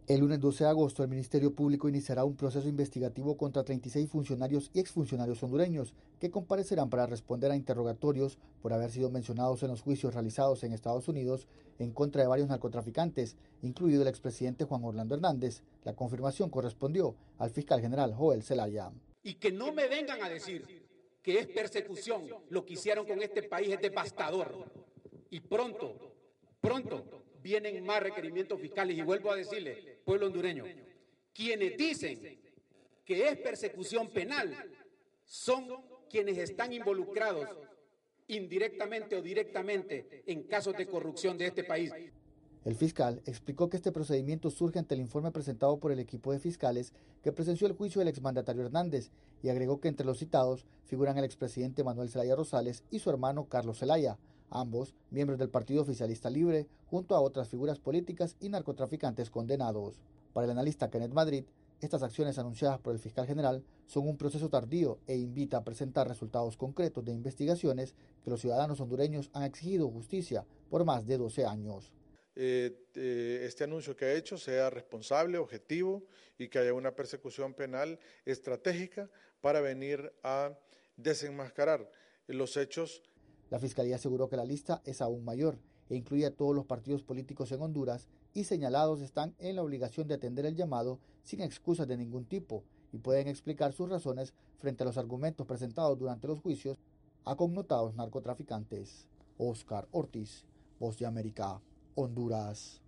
El lunes 12 de agosto, el Ministerio Público iniciará un proceso investigativo contra 36 funcionarios y exfuncionarios hondureños que comparecerán para responder a interrogatorios por haber sido mencionados en los juicios realizados en Estados Unidos en contra de varios narcotraficantes, incluido el expresidente Juan Orlando Hernández. La confirmación correspondió al fiscal general Joel Zelaya. Y que no me vengan a decir que es persecución. Lo que hicieron con este país es devastador. Y pronto vienen más requerimientos fiscales. Y vuelvo a decirle, pueblo hondureño, quienes dicen que es persecución penal son quienes están involucrados indirectamente o directamente en casos de corrupción de este país. El fiscal explicó que este procedimiento surge ante el informe presentado por el equipo de fiscales que presenció el juicio del exmandatario Hernández y agregó que entre los citados figuran el expresidente Manuel Zelaya Rosales y su hermano Carlos Zelaya, ambos miembros del Partido Oficialista Libre, junto a otras figuras políticas y narcotraficantes condenados. Para el analista Kenneth Madrid, estas acciones anunciadas por el fiscal general son un proceso tardío e invita a presentar resultados concretos de investigaciones que los ciudadanos hondureños han exigido justicia por más de 12 años. Este anuncio que ha hecho sea responsable, objetivo y que haya una persecución penal estratégica para venir a desenmascarar los hechos. La Fiscalía aseguró que la lista es aún mayor e incluye a todos los partidos políticos en Honduras y señalados están en la obligación de atender el llamado sin excusas de ningún tipo y pueden explicar sus razones frente a los argumentos presentados durante los juicios a connotados narcotraficantes. Oscar Ortiz, Voz de América, Honduras.